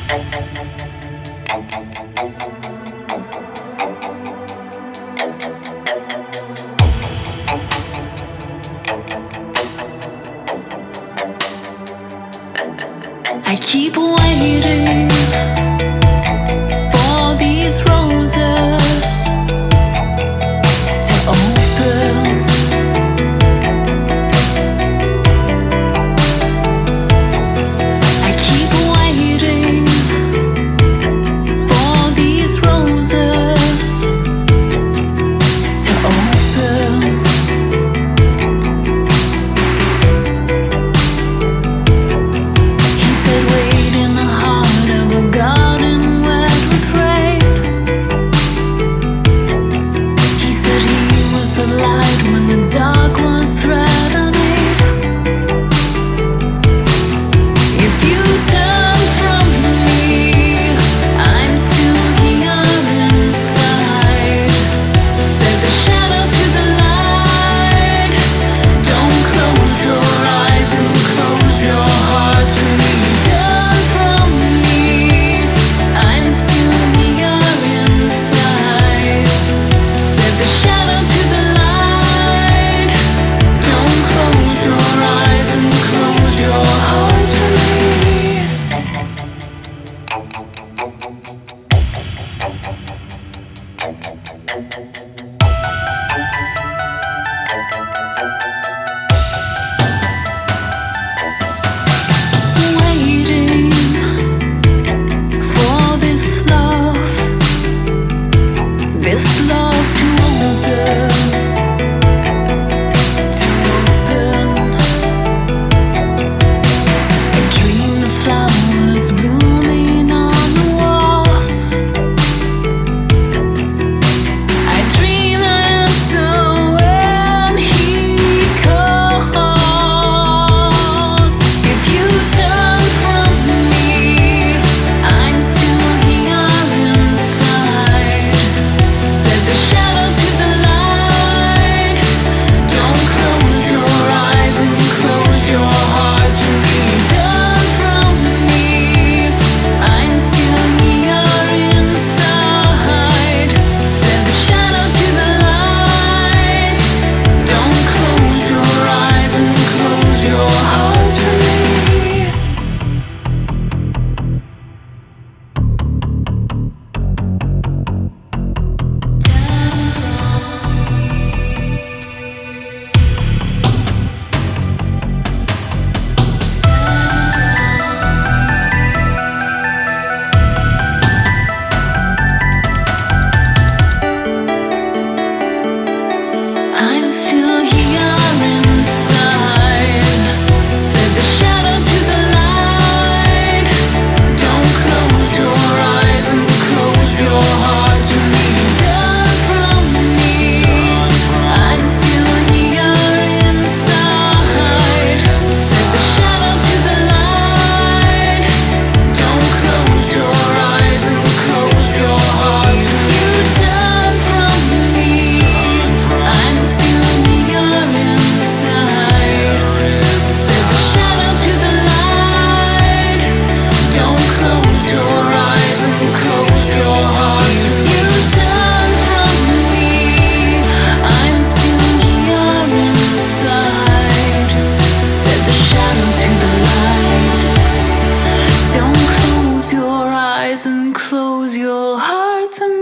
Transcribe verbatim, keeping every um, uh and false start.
I keep waiting for these roses to open. I keep waiting for these roses to open. He said, wait in the heart of a garden wet with rain. He said he was the light when the dark was threatening. If you turn from me, I'm still here inside. Said the shadow to the light. Don't close your eyes and close your heart to me. Turn from me, I'm still here inside. Said the shadow to the light. Don't close your eyes and close your heart to me. Waiting for this love, this love to open, to open. I dream the flowers blooming on the walls. I dream the answer when he calls. If you turn from me, I'm still here inside. Said the shadow to the light. Don't close your eyes and close your heart to me. Turn from me, I'm still here inside. Said the shadow to the light. Don't close your eyes and close your heart to me. I'm still here inside. Said the shadow to the light. Don't close your eyes and close your heart to me. Turn from me, I'm still here inside. Said the shadow to the light. Don't close your eyes and close your heart to me. You turn from me, I'm still here inside. Said the shadow to the light. Don't close your eyes and close your heart to me. You turn from me, I'm still here inside. Said the shadow to the light. Don't close your eyes and close your heart to me.